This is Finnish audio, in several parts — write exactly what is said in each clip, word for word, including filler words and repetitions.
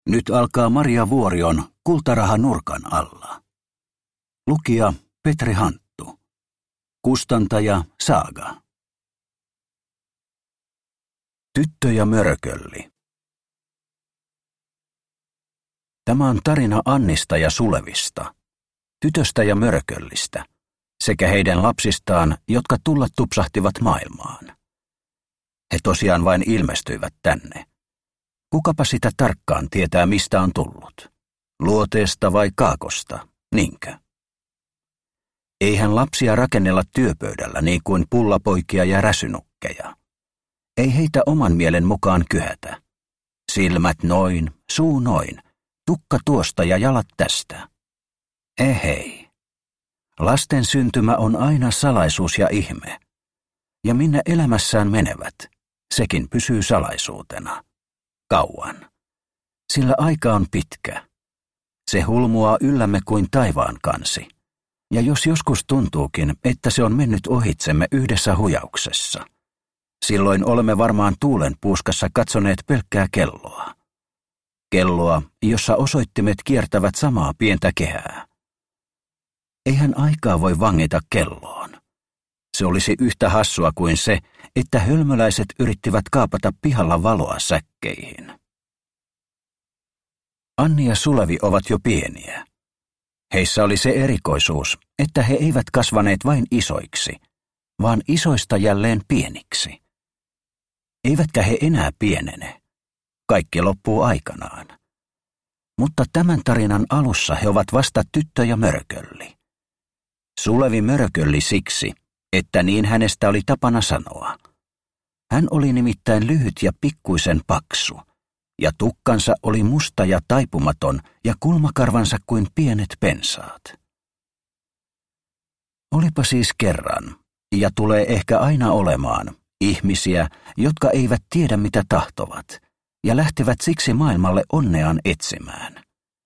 Nyt alkaa Maria Vuorion Kultaraha nurkan alla. Lukija Petri Hanttu. Kustantaja Saaga. Tyttö ja mörkölli. Tämä on tarina Annista ja Sulevista, tytöstä ja mörköllistä, sekä heidän lapsistaan, jotka tulla tupsahtivat maailmaan. He tosiaan vain ilmestyivät tänne. Kukapa sitä tarkkaan tietää, mistä on tullut? Luoteesta vai kaakosta, niinkö? Eihän lapsia rakennella työpöydällä niin kuin pullapoikia ja räsynukkeja. Ei heitä oman mielen mukaan kyhätä. Silmät noin, suu noin, tukka tuosta ja jalat tästä. Ehei. Lasten syntymä on aina salaisuus ja ihme. Ja minne elämässään menevät, sekin pysyy salaisuutena. Kauan. Sillä aika on pitkä. Se hulmuaa yllämme kuin taivaan kansi. Ja jos joskus tuntuukin, että se on mennyt ohitsemme yhdessä hujauksessa, silloin olemme varmaan tuulen puuskassa katsoneet pelkkää kelloa. Kelloa, jossa osoittimet kiertävät samaa pientä kehää. Eihän aikaa voi vangita kelloon. Se olisi yhtä hassua kuin se, että hölmöläiset yrittivät kaapata pihalla valoa säkkeihin. Anni ja Sulevi ovat jo pieniä. Heissä oli se erikoisuus, että he eivät kasvaneet vain isoiksi, vaan isoista jälleen pieniksi. Eivätkä he enää pienene. Kaikki loppuu aikanaan. Mutta tämän tarinan alussa he ovat vasta tyttö ja mörkölli. Sulevi mörkölli siksi, että niin hänestä oli tapana sanoa. Hän oli nimittäin lyhyt ja pikkuisen paksu, ja tukkansa oli musta ja taipumaton ja kulmakarvansa kuin pienet pensaat. Olipa siis kerran, ja tulee ehkä aina olemaan, ihmisiä, jotka eivät tiedä mitä tahtovat, ja lähtevät siksi maailmalle onneaan etsimään.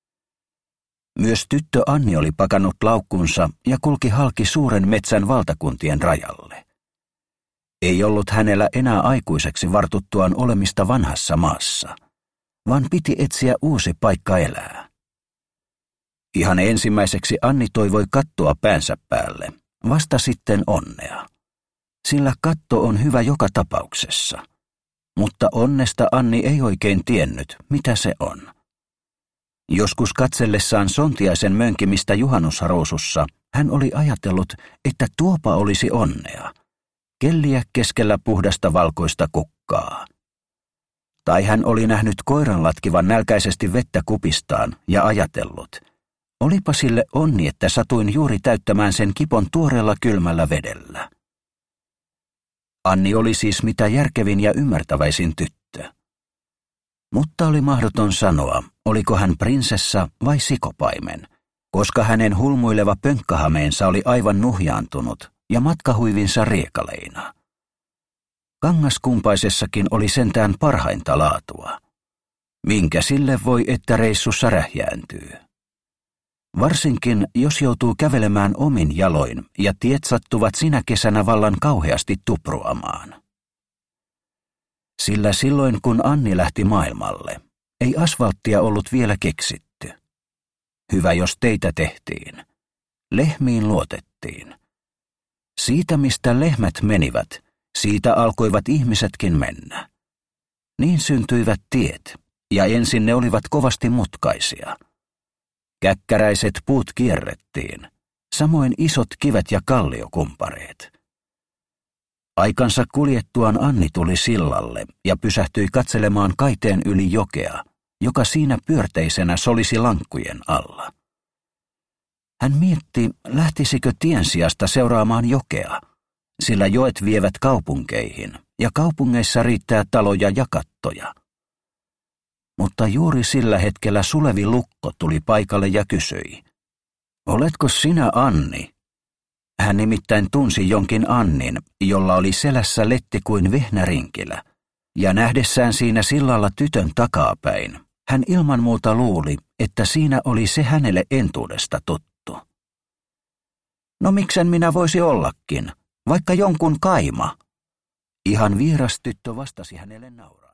Myös tyttö Anni oli pakannut laukkunsa ja kulki halki suuren metsän valtakuntien rajalle. Ei ollut hänellä enää aikuiseksi vartuttuaan olemista vanhassa maassa, vaan piti etsiä uusi paikka elää. Ihan ensimmäiseksi Anni toivoi kattoa päänsä päälle, vasta sitten onnea. Sillä katto on hyvä joka tapauksessa. Mutta onnesta Anni ei oikein tiennyt, mitä se on. Joskus katsellessaan Sontiaisen mönkimistä juhannusruusussa hän oli ajatellut, että tuopa olisi onnea, kelliä keskellä puhdasta valkoista kukkaa. Tai hän oli nähnyt koiran latkivan nälkäisesti vettä kupistaan ja ajatellut, olipa sille onni, että satuin juuri täyttämään sen kipon tuoreella kylmällä vedellä. Anni oli siis mitä järkevin ja ymmärtäväisin tyttö. Mutta oli mahdoton sanoa, oliko hän prinsessa vai sikopaimen, koska hänen hulmuileva pönkkähameensa oli aivan nuhjaantunut ja matkahuivinsa riekaleina. Kangaskumpaisessakin oli sentään parhainta laatua. Minkä sille voi, että reissussa rähjääntyy? Varsinkin, jos joutuu kävelemään omin jaloin ja tiet sattuvat sinä kesänä vallan kauheasti tupruamaan. Sillä silloin, kun Anni lähti maailmalle, ei asfalttia ollut vielä keksitty. Hyvä, jos teitä tehtiin. Lehmiin luotettiin. Siitä, mistä lehmät menivät, siitä alkoivat ihmisetkin mennä. Niin syntyivät tiet, ja ensin ne olivat kovasti mutkaisia. Käkkäräiset puut kierrettiin, samoin isot kivet ja kalliokumpareet. Aikansa kuljettuaan Anni tuli sillalle ja pysähtyi katselemaan kaiteen yli jokea, joka siinä pyörteisenä solisi lankkujen alla. Hän mietti, lähtisikö tien sijasta seuraamaan jokea, sillä joet vievät kaupunkeihin ja kaupungeissa riittää taloja ja kattoja. Mutta juuri sillä hetkellä Sulevi Lukko tuli paikalle ja kysyi, oletko sinä Anni? Hän nimittäin tunsi jonkin Annin, jolla oli selässä letti kuin vehnärinkilä, ja nähdessään siinä sillalla tytön takapäin, hän ilman muuta luuli, että siinä oli se hänelle entuudesta tuttu. No miksen minä voisi ollakin, vaikka jonkun kaima? Ihan vieras tyttö vastasi hänelle nauraen.